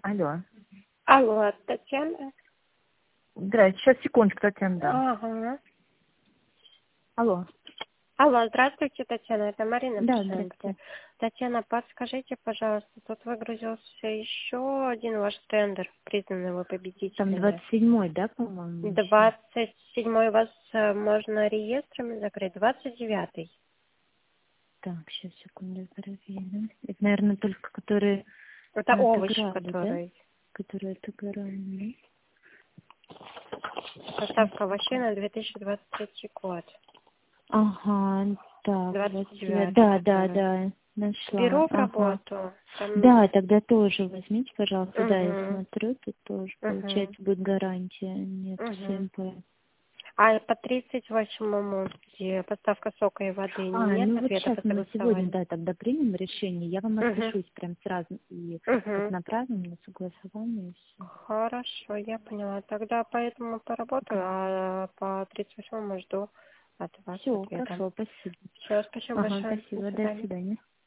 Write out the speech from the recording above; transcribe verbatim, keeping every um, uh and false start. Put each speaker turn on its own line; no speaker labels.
Алло.
Алло, Татьяна?
Здрасте, сейчас, секундочку, Татьяна, да.
Ага.
Алло.
Алло, здравствуйте, Татьяна, это Марина
Да,
Пшенко.
здравствуйте.
Татьяна, подскажите, пожалуйста, тут выгрузился еще один ваш тендер, признанный вы
Там
победителем.
двадцать седьмой, да, по-моему? еще?
двадцать седьмой у вас э, можно реестрами закрыть, двадцать девятый.
Так, сейчас, секунду, проверим. Это, наверное, только которые
Это овощи,
отыграли, да?
которые...
Которые отыграли,
Поставка овощей на две тысячи двадцать третий год.
да? Ага, так,
двадцать
двадцать
девятый.
девятый. Да, да, да, нашла.
Беру в
Ага.
работу. Там...
Да, тогда тоже возьмите, пожалуйста. Да, я
Угу.
смотрю, тут тоже,
Угу.
получается, будет гарантия. Нет,
Угу.
СМП.
А по тридцать восьмому, где поставка сока и воды,
А,
нет
ну вот
ответа
сейчас
по
мы сегодня,
согласованию?
да, тогда примем решение. Я вам
Угу.
отпишусь прям сразу и как
Угу.
направим на согласование и все.
Хорошо, я поняла. Тогда поэтому поработаю, а по тридцать восьмому жду от вас
Все,
ответа.
хорошо, спасибо.
Все, спасибо
Ага,
большое. До
спасибо, до
свидания.
свидания.